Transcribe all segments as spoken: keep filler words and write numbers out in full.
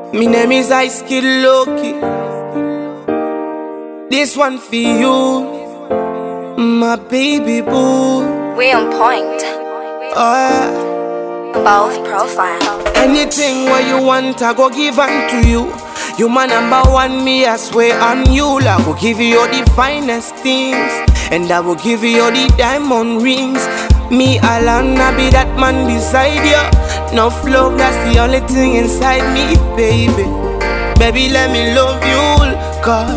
My name is Ice Kid Loki. This one for you, my baby boo. We on point. Oh, Both profile. anything what you want, I go give unto you. You my number one, me I swear on you. I go give you all the finest things, and I will give you all the diamond rings. Me alone, I be that man beside you. No love, that's the only thing inside me, baby. Baby, let me love you, cause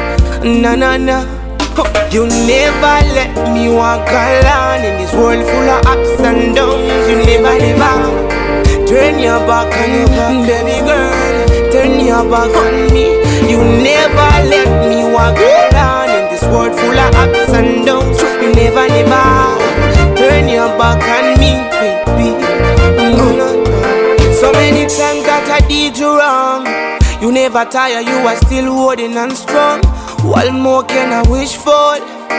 na na na. You never let me walk alone in this world full of ups and downs. You never, never turn your back on your back, baby girl. Turn your back on me. You never let me walk alone in this world full of ups and downs. You never, never turn your back on me, baby. Mm. So many times that I did you wrong. You never tire, you are still holding on strong. What more can I wish for?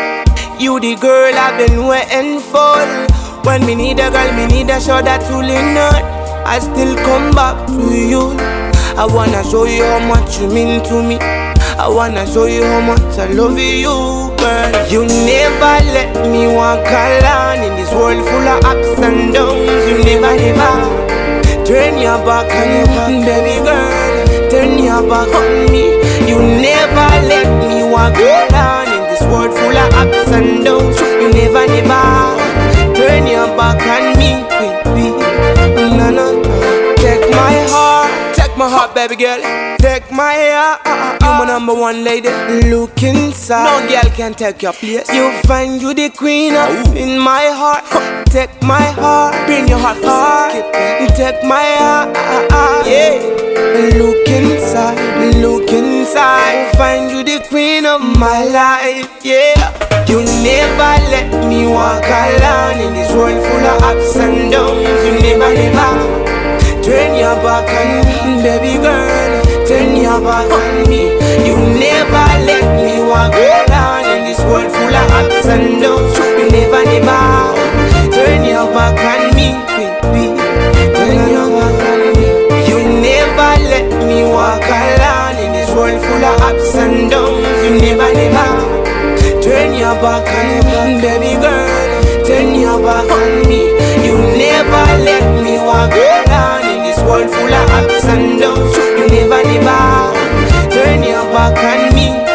You the girl I've been waiting for. When me need a girl, me need a shoulder to lean on. I still come back to you. I wanna show you how much you mean to me. I wanna show you how much I love you, girl. You never let me walk alone in this world full of ups and downs. You never, never turn your back on your back, baby girl. Turn your back on me. You never let me walk alone in this world full of ups and downs. You never, never turn your back on me, baby. No, no, no. Take my heart, take my heart, baby girl. Take my heart. You my number one lady. Look inside. No girl can take your place. You find you the queen of in my heart. Take my heart. Bring your heart for second. Take my heart. Yeah. Look inside. Look inside. Find you the queen of my life. Yeah. You never let me walk alone in this world full of ups and downs. You never, never turn your back on me, baby girl. Turn your back on me. You never let me walk alone in this world full of ups and downs. You never, never turn your back on me, baby. Turn your back on me. You never let me walk alone in this world full of ups and downs. You never, never turn your back on me, baby girl. Turn your back on me. You never let me walk alone in this world full of ups and downs. You never, never turn your back on me.